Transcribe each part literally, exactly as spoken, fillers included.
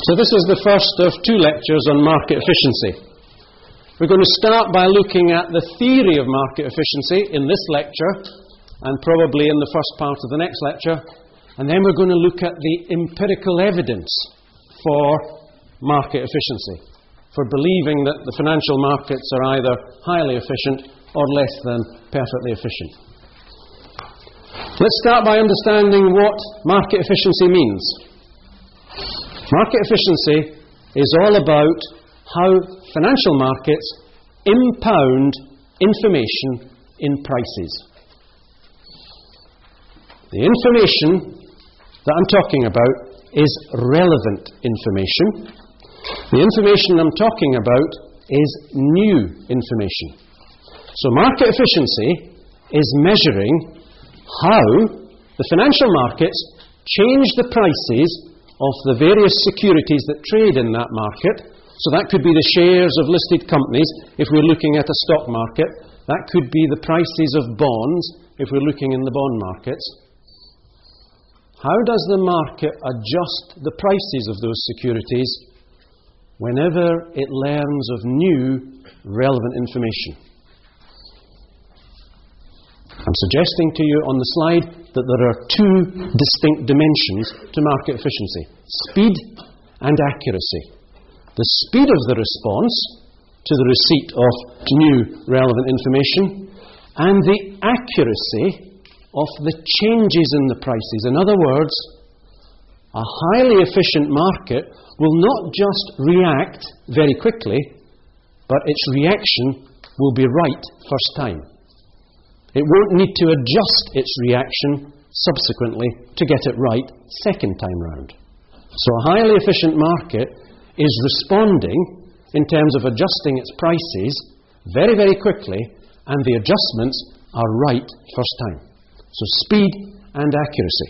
So this is the first of two lectures on market efficiency. We're going to start by looking at the theory of market efficiency in this lecture, and probably in the first part of the next lecture, and then we're going to look at the empirical evidence for market efficiency, for believing that the financial markets are either highly efficient or less than perfectly efficient. Let's start by understanding what market efficiency means. Market efficiency is all about how financial markets impound information in prices. The information that I'm talking about is relevant information. The information I'm talking about is new information. So market efficiency is measuring how the financial markets change the prices of the various securities that trade in that market. So that could be the shares of listed companies if we're looking at a stock market. That could be the prices of bonds if we're looking in the bond markets. How does the market adjust the prices of those securities whenever it learns of new, relevant information? I'm suggesting to you on the slide that there are two distinct dimensions to market efficiency: speed and accuracy. The speed of the response to the receipt of new, relevant information, and the accuracy of the changes in the prices. In other words, a highly efficient market will not just react very quickly, but its reaction will be right first time. It won't need to adjust its reaction subsequently to get it right second time round. So a highly efficient market is responding in terms of adjusting its prices very, very quickly, and the adjustments are right first time. So speed and accuracy.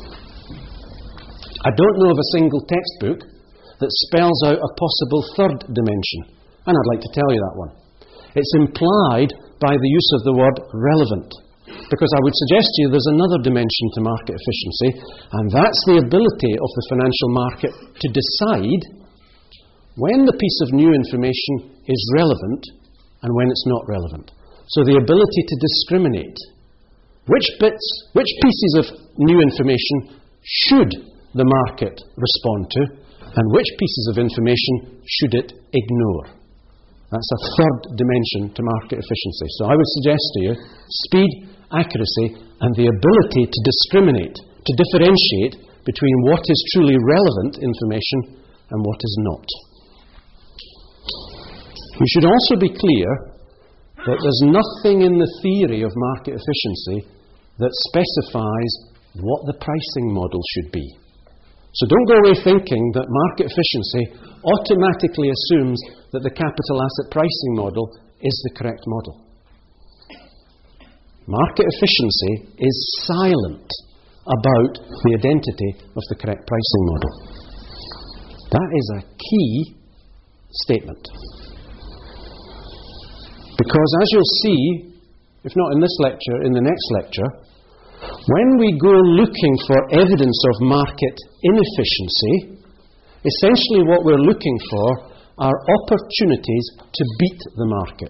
I don't know of a single textbook that spells out a possible third dimension, and I'd like to tell you that one. It's implied by the use of the word relevant, because I would suggest to you there's another dimension to market efficiency, and that's the ability of the financial market to decide when the piece of new information is relevant and when it's not relevant. So the ability to discriminate which bits, which pieces of new information should the market respond to, and which pieces of information should it ignore. That's a third dimension to market efficiency. So I would suggest to you speed, accuracy, and the ability to discriminate, to differentiate between what is truly relevant information and what is not. We should also be clear that there's nothing in the theory of market efficiency that specifies what the pricing model should be. So don't go away thinking that market efficiency automatically assumes that the capital asset pricing model is the correct model. Market efficiency is silent about the identity of the correct pricing model. That is a key statement. Because as you'll see, if not in this lecture, in the next lecture, when we go looking for evidence of market inefficiency, essentially what we're looking for are opportunities to beat the market.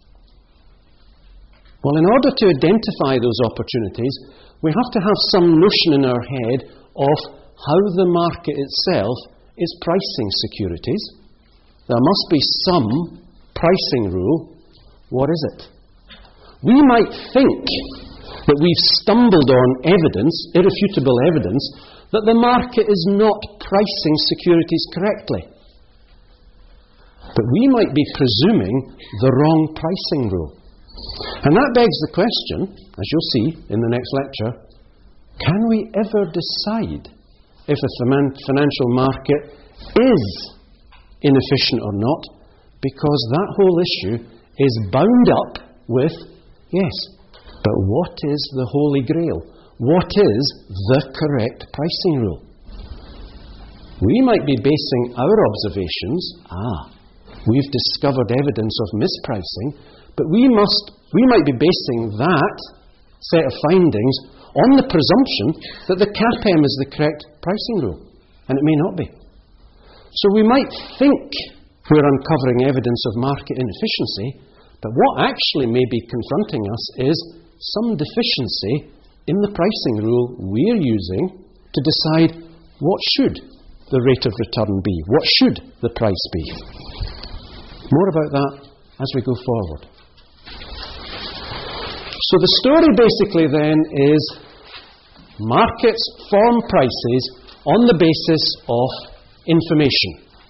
Well, in order to identify those opportunities, we have to have some notion in our head of how the market itself is pricing securities. There must be some pricing rule. What is it? We might think that we've stumbled on evidence, irrefutable evidence, that the market is not pricing securities correctly. But we might be presuming the wrong pricing rule. And that begs the question, as you'll see in the next lecture, can we ever decide if a financial market is inefficient or not? Because that whole issue is bound up with, yes, but what is the Holy Grail? What is the correct pricing rule? We might be basing our observations, ah, we've discovered evidence of mispricing, but we must, we might be basing that set of findings on the presumption that the C A P M is the correct pricing rule, and it may not be. So we might think we're uncovering evidence of market inefficiency, but what actually may be confronting us is some deficiency in the pricing rule we're using to decide what should the rate of return be, what should the price be. More about that as we go forward. So the story basically then is markets form prices on the basis of information.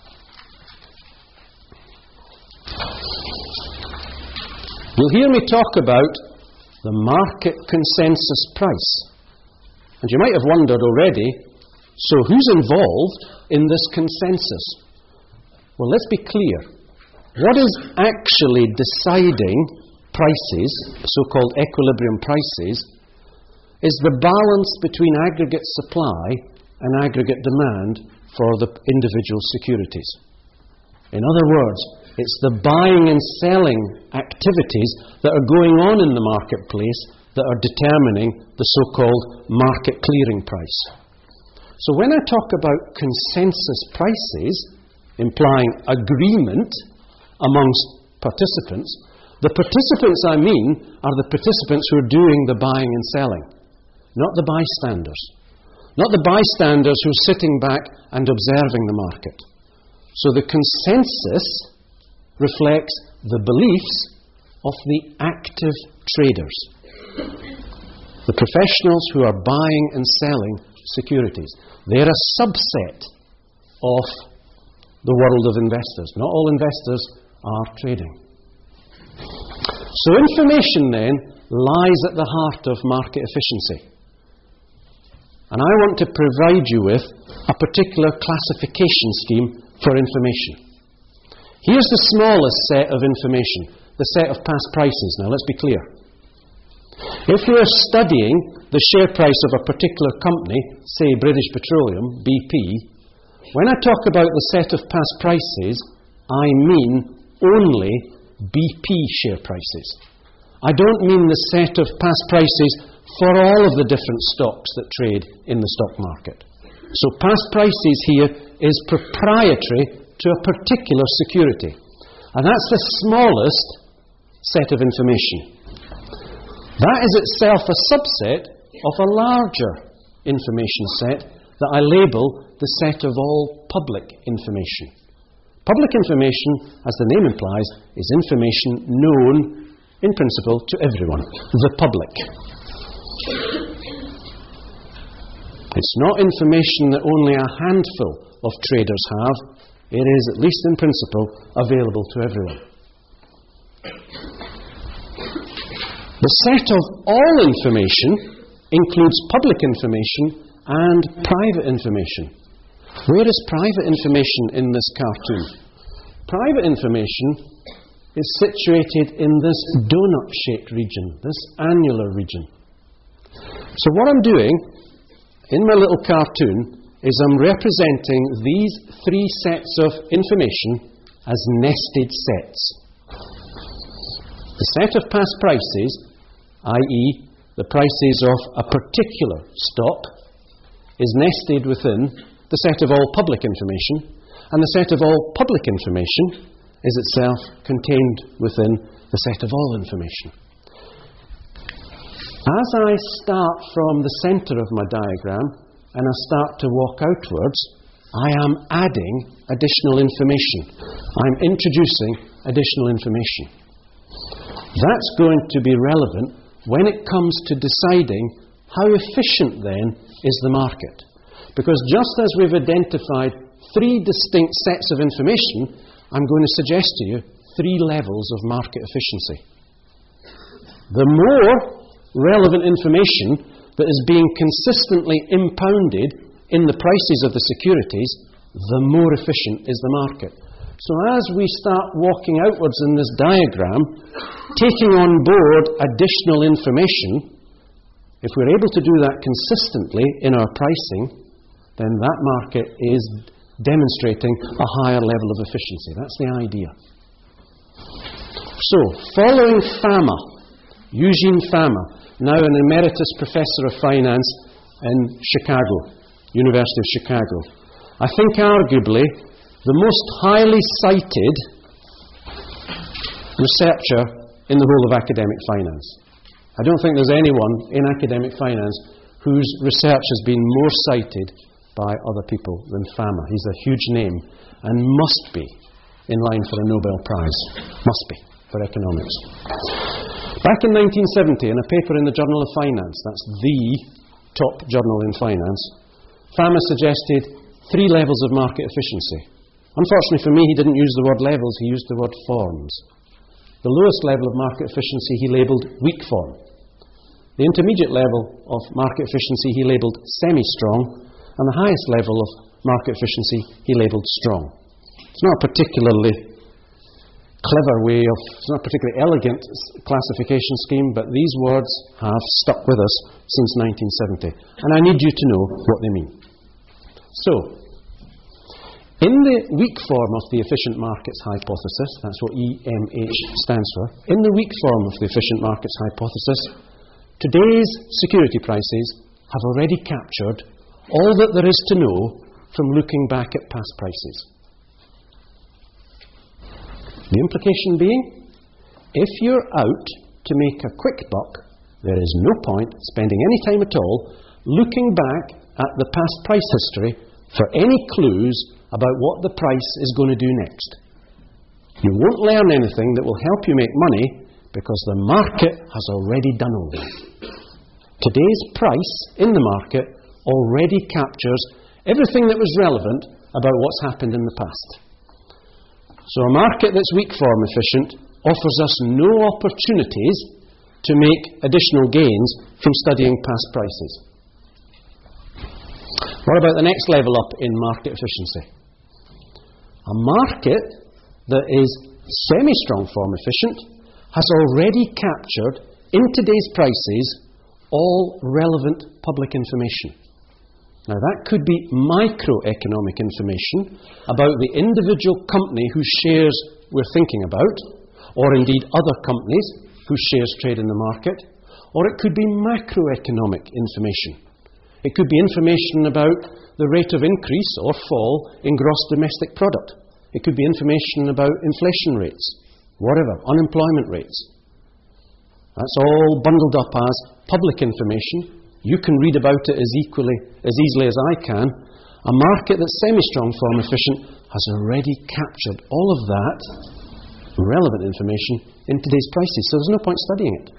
You'll hear me talk about the market consensus price. And you might have wondered already, so who's involved in this consensus? Well, let's be clear. What is actually deciding prices, so-called equilibrium prices, is the balance between aggregate supply and aggregate demand for the individual securities. In other words, it's the buying and selling activities that are going on in the marketplace that are determining the so-called market clearing price. So when I talk about consensus prices, implying agreement amongst participants, the participants I mean are the participants who are doing the buying and selling, not the bystanders. Not the bystanders who are sitting back and observing the market. So the consensus reflects the beliefs of the active traders, the professionals who are buying and selling securities. They're a subset of the world of investors. Not all investors are trading. So information then lies at the heart of market efficiency. And I want to provide you with a particular classification scheme for information. Here's the smallest set of information, the set of past prices. Now let's be clear. If you're studying the share price of a particular company, say British Petroleum, B P, when I talk about the set of past prices, I mean only B P share prices. I don't mean the set of past prices for all of the different stocks that trade in the stock market. So past prices here is proprietary to a particular security. And that's the smallest set of information. That is itself a subset of a larger information set that I label the set of all public information. Public information, as the name implies, is information known, in principle, to everyone, the public. It's not information that only a handful of traders have. It is, at least in principle, available to everyone. The set of all information includes public information and private information. Where is private information in this cartoon? Private information is situated in this donut-shaped region, this annular region. So what I'm doing in my little cartoon is I'm representing these three sets of information as nested sets. The set of past prices, that is the prices of a particular stock, is nested within the set of all public information, and the set of all public information is itself contained within the set of all information. As I start from the centre of my diagram and I start to walk outwards, I am adding additional information. I'm introducing additional information. That's going to be relevant when it comes to deciding how efficient then is the market. Because just as we've identified three distinct sets of information, I'm going to suggest to you three levels of market efficiency. The more relevant information that is being consistently impounded in the prices of the securities, the more efficient is the market. So as we start walking outwards in this diagram, taking on board additional information, if we're able to do that consistently in our pricing, then that market is demonstrating a higher level of efficiency. That's the idea. So, following Fama, Eugene Fama, now an emeritus professor of finance in Chicago, University of Chicago, I think arguably the most highly cited researcher in the whole of academic finance. I don't think there's anyone in academic finance whose research has been more cited by other people than Fama. He's a huge name and must be in line for a Nobel Prize. Must be, for economics. Back in nineteen seventy, in a paper in the Journal of Finance, that's the top journal in finance, Fama suggested three levels of market efficiency. Unfortunately for me, he didn't use the word levels, he used the word forms. The lowest level of market efficiency he labelled weak form. The intermediate level of market efficiency he labelled semi-strong, and the highest level of market efficiency he labelled strong. It's not a particularly clever way of, it's not a particularly elegant classification scheme, but these words have stuck with us since nineteen seventy, and I need you to know what they mean. So, in the weak form of the efficient markets hypothesis, that's what E M H stands for, in the weak form of the efficient markets hypothesis, today's security prices have already captured all that there is to know from looking back at past prices. The implication being, if you're out to make a quick buck, there is no point spending any time at all looking back at the past price history for any clues about what the price is going to do next. You won't learn anything that will help you make money because the market has already done all that. Today's price in the market already captures everything that was relevant about what's happened in the past. So a market that's weak form efficient offers us no opportunities to make additional gains from studying past prices. What about the next level up in market efficiency? A market that is semi-strong form efficient has already captured in today's prices all relevant public information. Now that could be microeconomic information about the individual company whose shares we're thinking about, or indeed other companies whose shares trade in the market, or it could be macroeconomic information. It could be information about the rate of increase or fall in gross domestic product. It could be information about inflation rates, whatever, unemployment rates. That's all bundled up as public information. You can read about it as equally, as easily as I can. A market that's semi-strong form efficient has already captured all of that relevant information in today's prices, so there's no point studying it.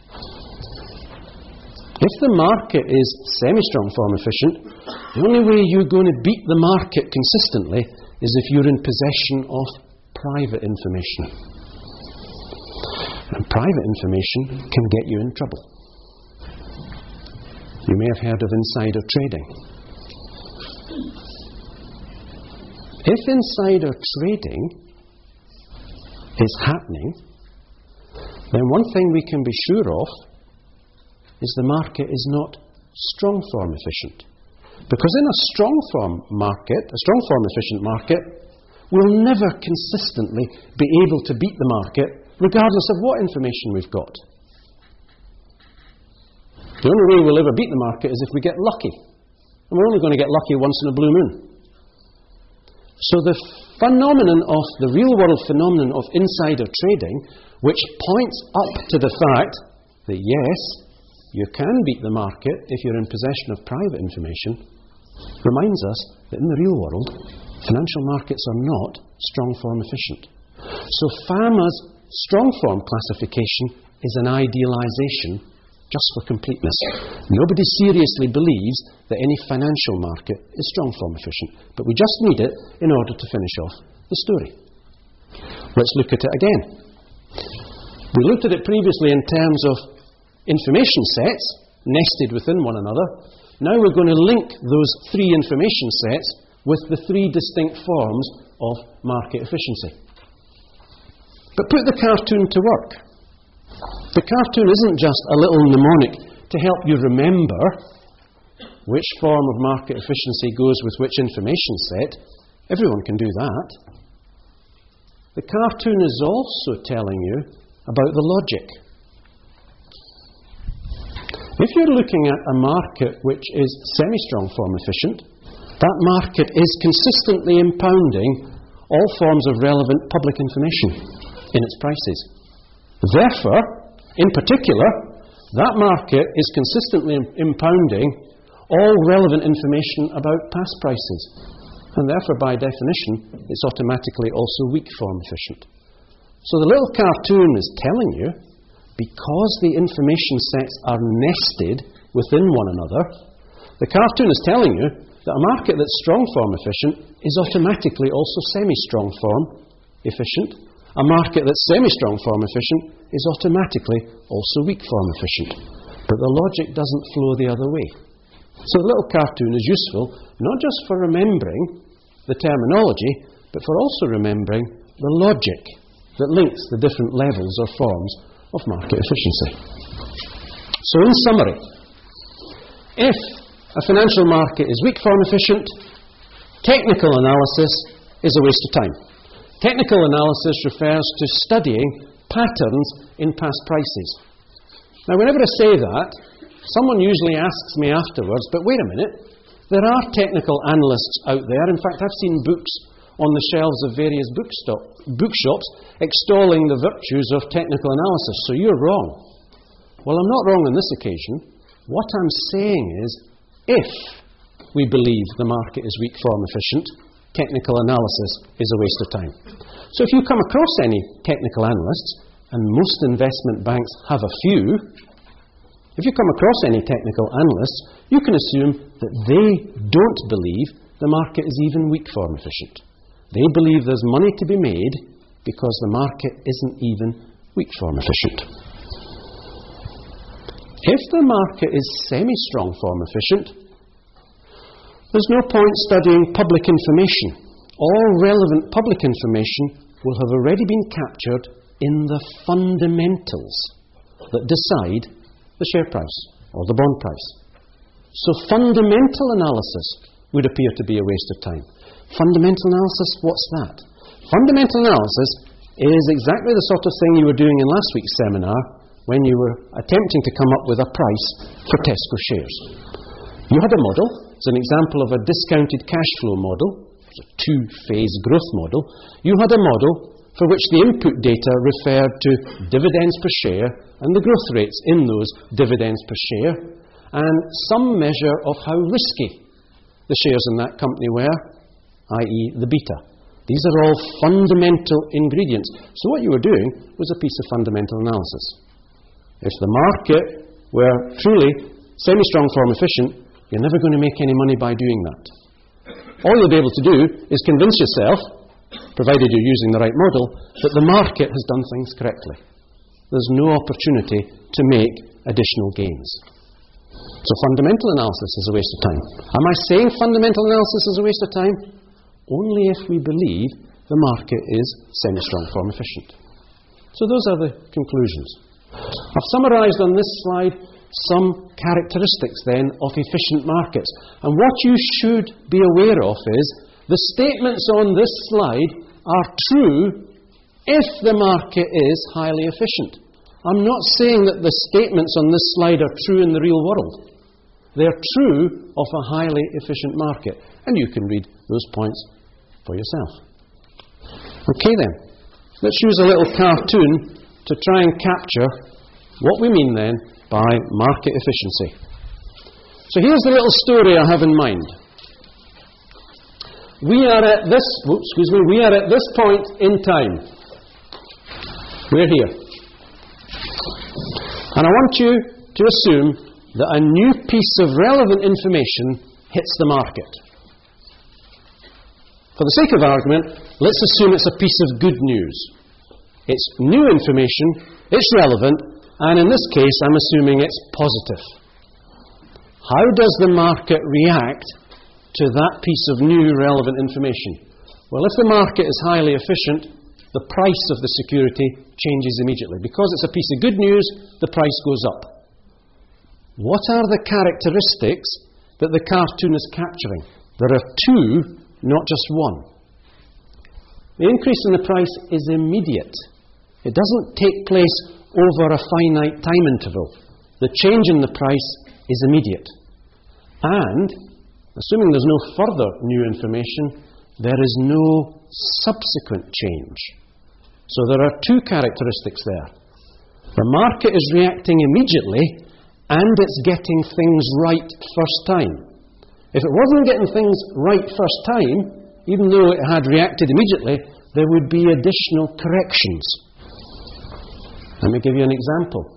If the market is semi-strong form efficient, the only way you're going to beat the market consistently is if you're in possession of private information. And private information can get you in trouble. You may have heard of insider trading. If insider trading is happening, then one thing we can be sure of is the market is not strong form efficient. Because in a strong form market, a strong form efficient market, we'll never consistently be able to beat the market regardless of what information we've got. The only way we'll ever beat the market is if we get lucky. And we're only going to get lucky once in a blue moon. So the phenomenon of, the real world phenomenon of insider trading, which points up to the fact that yes, you can beat the market if you're in possession of private information, reminds us that in the real world, financial markets are not strong form efficient. So Fama's strong form classification is an idealization just for completeness. Nobody seriously believes that any financial market is strong form efficient, but we just need it in order to finish off the story. Let's look at it again. We looked at it previously in terms of information sets nested within one another. Now we're going to link those three information sets with the three distinct forms of market efficiency. But put the cartoon to work. The cartoon isn't just a little mnemonic to help you remember which form of market efficiency goes with which information set. Everyone can do that. The cartoon is also telling you about the logic. If you're looking at a market which is semi-strong form efficient, that market is consistently impounding all forms of relevant public information in its prices. Therefore, in particular, that market is consistently impounding all relevant information about past prices, and therefore, by definition, it's automatically also weak form efficient. So the little cartoon is telling you, because the information sets are nested within one another, the cartoon is telling you that a market that's strong form efficient is automatically also semi-strong form efficient. A market that's semi-strong form efficient is automatically also weak form efficient. But the logic doesn't flow the other way. So the little cartoon is useful not just for remembering the terminology, but for also remembering the logic that links the different levels or forms of market efficiency. So in summary, if a financial market is weak form efficient, technical analysis is a waste of time. Technical analysis refers to studying patterns in past prices. Now, whenever I say that, someone usually asks me afterwards, but wait a minute, there are technical analysts out there. In fact, I've seen books on the shelves of various bookstop, bookshops extolling the virtues of technical analysis, so you're wrong. Well, I'm not wrong on this occasion. What I'm saying is, if we believe the market is weak form efficient, technical analysis is a waste of time. So if you come across any technical analysts, and most investment banks have a few, if you come across any technical analysts, you can assume that they don't believe the market is even weak form efficient. They believe there's money to be made because the market isn't even weak form efficient. If the market is semi-strong form efficient, there's no point studying public information. All relevant public information will have already been captured in the fundamentals that decide the share price or the bond price. So fundamental analysis would appear to be a waste of time. Fundamental analysis, what's that? Fundamental analysis is exactly the sort of thing you were doing in last week's seminar when you were attempting to come up with a price for Tesco shares. You had a model. It's an example of a discounted cash flow model. It's a two-phase growth model. You had a model for which the input data referred to dividends per share and the growth rates in those dividends per share, and some measure of how risky the shares in that company were, that is the beta. These are all fundamental ingredients. So what you were doing was a piece of fundamental analysis. If the market were truly semi-strong form efficient, you're never going to make any money by doing that. All you'll be able to do is convince yourself, provided you're using the right model, that the market has done things correctly. There's no opportunity to make additional gains. So fundamental analysis is a waste of time. Am I saying fundamental analysis is a waste of time? Only if we believe the market is semi-strong form efficient. So those are the conclusions. I've summarised on this slide some characteristics then of efficient markets. And what you should be aware of is the statements on this slide are true if the market is highly efficient. I'm not saying that the statements on this slide are true in the real world. They're true of a highly efficient market. And you can read those points for yourself. Okay then, let's use a little cartoon to try and capture what we mean then by market efficiency. So here's the little story I have in mind. We are at this, oops, excuse me, we are at this point in time. We're here. And I want you to assume that a new piece of relevant information hits the market. For the sake of argument, let's assume it's a piece of good news. It's new information, it's relevant, and in this case, I'm assuming it's positive. How does the market react to that piece of new relevant information? Well, if the market is highly efficient, the price of the security changes immediately. Because it's a piece of good news, the price goes up. What are the characteristics that the cartoon is capturing? There are two, not just one. The increase in the price is immediate. It doesn't take place over a finite time interval. The change in the price is immediate. And, assuming there's no further new information, there is no subsequent change. So there are two characteristics there. The market is reacting immediately, and it's getting things right first time. If it wasn't getting things right first time, even though it had reacted immediately, there would be additional corrections. Let me give you an example.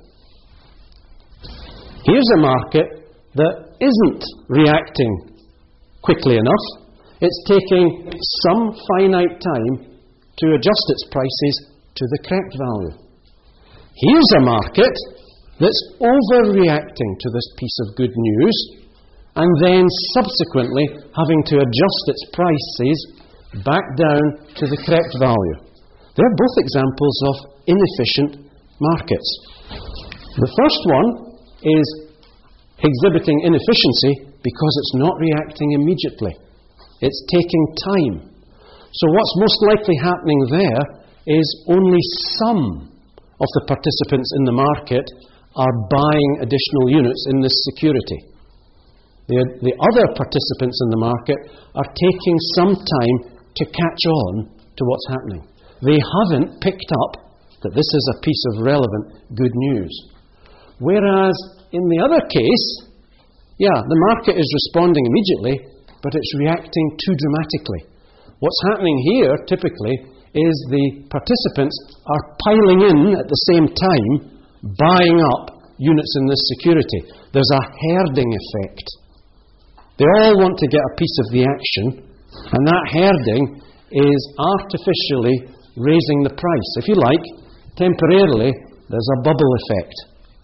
Here's a market that isn't reacting quickly enough. It's taking some finite time to adjust its prices to the correct value. Here's a market that's overreacting to this piece of good news and then subsequently having to adjust its prices back down to the correct value. They're both examples of inefficient markets. The first one is exhibiting inefficiency because it's not reacting immediately. It's taking time. So what's most likely happening there is only some of the participants in the market are buying additional units in this security. The, the other participants in the market are taking some time to catch on to what's happening. They haven't picked up that this is a piece of relevant good news. Whereas in the other case, yeah, the market is responding immediately, but it's reacting too dramatically. What's happening here, typically, is the participants are piling in at the same time, buying up units in this security. There's a herding effect. They all want to get a piece of the action, and that herding is artificially raising the price. If you like, temporarily, there's a bubble effect.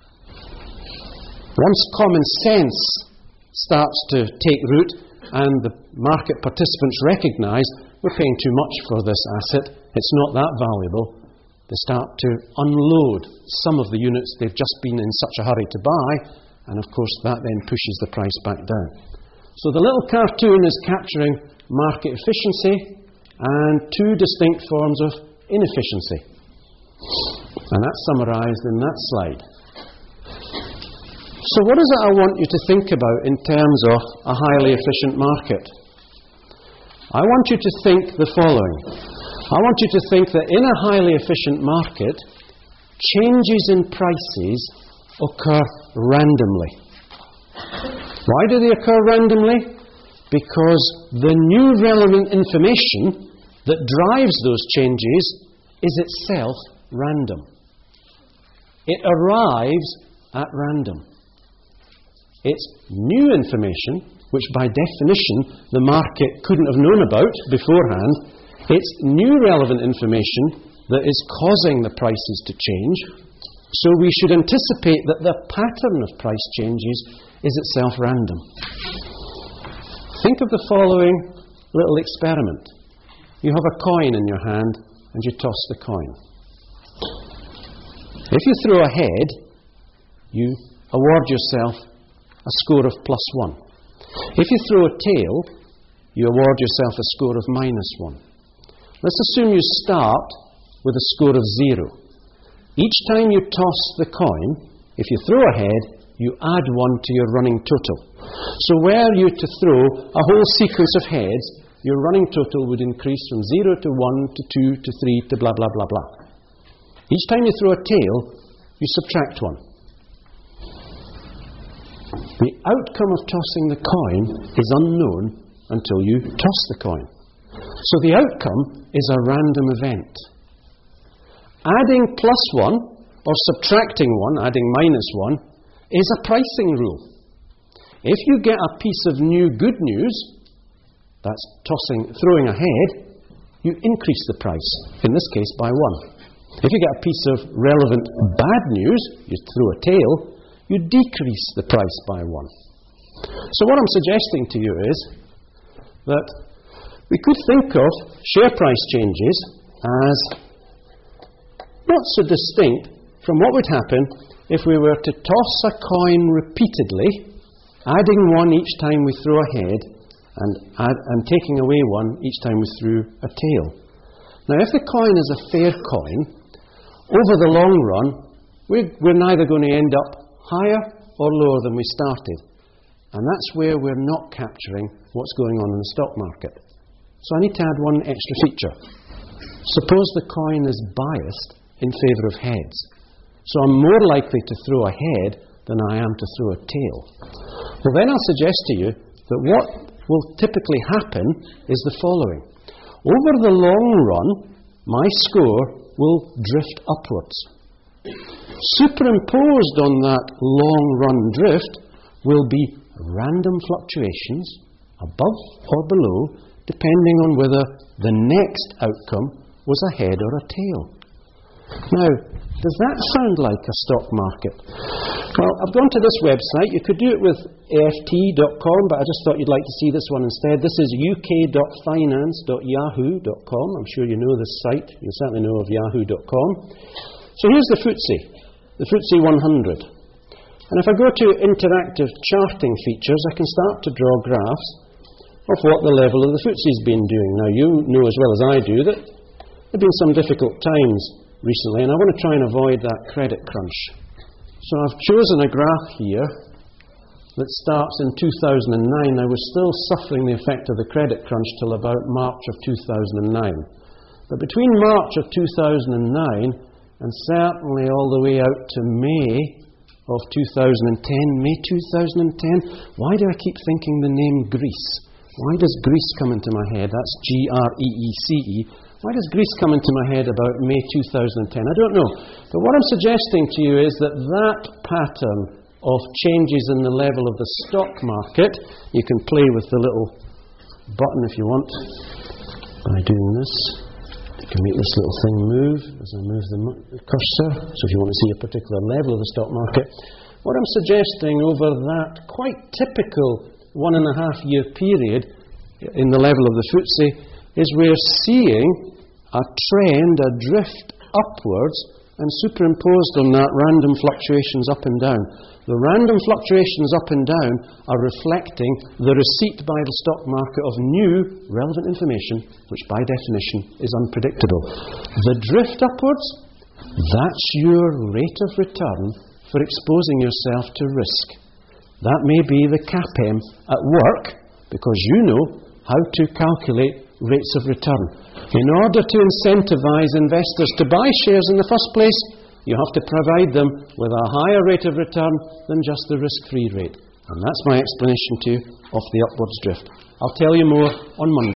Once common sense starts to take root and the market participants recognise we're paying too much for this asset, it's not that valuable, they start to unload some of the units they've just been in such a hurry to buy, and of course that then pushes the price back down. So the little cartoon is capturing market efficiency and two distinct forms of inefficiency. And that's summarised in that slide. So what is it I want you to think about in terms of a highly efficient market? I want you to think the following. I want you to think that in a highly efficient market, changes in prices occur randomly. Why do they occur randomly? Because the new relevant information that drives those changes is itself random. It arrives at random. It's new information, which by definition the market couldn't have known about beforehand. It's new relevant information that is causing the prices to change. So we should anticipate that the pattern of price changes is itself random. Think of the following little experiment. You have a coin in your hand and you toss the coin. If you throw a head, you award yourself a score of plus one. If you throw a tail, you award yourself a score of minus one. Let's assume you start with a score of zero. Each time you toss the coin, if you throw a head, you add one to your running total. So were you to throw a whole sequence of heads, your running total would increase from zero to one to two to three to blah, blah, blah, blah. Each time you throw a tail, you subtract one. The outcome of tossing the coin is unknown until you toss the coin. So the outcome is a random event. Adding plus one or subtracting one, adding minus one, is a pricing rule. If you get a piece of new good news, that's tossing, throwing a head, you increase the price, in this case by one. If you get a piece of relevant bad news, you throw a tail, you decrease the price by one. So what I'm suggesting to you is that we could think of share price changes as not so distinct from what would happen if we were to toss a coin repeatedly, adding one each time we throw a head, and, add, and taking away one each time we threw a tail. Now, if the coin is a fair coin, over the long run, we're, we're neither going to end up higher or lower than we started. And that's where we're not capturing what's going on in the stock market. So I need to add one extra feature. Suppose the coin is biased in favour of heads. So I'm more likely to throw a head than I am to throw a tail. Well, then I'll suggest to you that what will typically happen is the following. Over the long run, my score will drift upwards. Superimposed on that long run drift will be random fluctuations above or below, depending on whether the next outcome was a head or a tail. Now, does that sound like a stock market? Well, I've gone to this website. You could do it with A F T dot com, but I just thought you'd like to see this one instead. This is U K dot finance dot yahoo dot com. I'm sure you know this site. You certainly know of yahoo dot com. So here's the F T S E, the F T S E one hundred. And if I go to interactive charting features, I can start to draw graphs of what the level of the F T S E has been doing. Now, you know as well as I do that there have been some difficult times recently, and I want to try and avoid that credit crunch. So I've chosen a graph here that starts in two thousand nine. I was still suffering the effect of the credit crunch till about March of two thousand nine. But between March of two thousand nine and certainly all the way out to May of two thousand ten, May two thousand ten, why do I keep thinking the name Greece? Why does Greece come into my head? That's G R E E C E. Why does Greece come into my head about May two thousand ten? I don't know. But what I'm suggesting to you is that that pattern of changes in the level of the stock market, you can play with the little button if you want by doing this. You can make this little thing move as I move the cursor. So if you want to see a particular level of the stock market, what I'm suggesting over that quite typical one and a half year period in the level of the F T S E is we're seeing a trend, a drift upwards, and superimposed on that random fluctuations up and down. The random fluctuations up and down are reflecting the receipt by the stock market of new relevant information, which by definition is unpredictable. The drift upwards, that's your rate of return for exposing yourself to risk. That may be the C A P M at work, because you know how to calculate rates of return. In order to incentivize investors to buy shares in the first place, you have to provide them with a higher rate of return than just the risk-free rate. And that's my explanation to you of the upwards drift. I'll tell you more on Monday.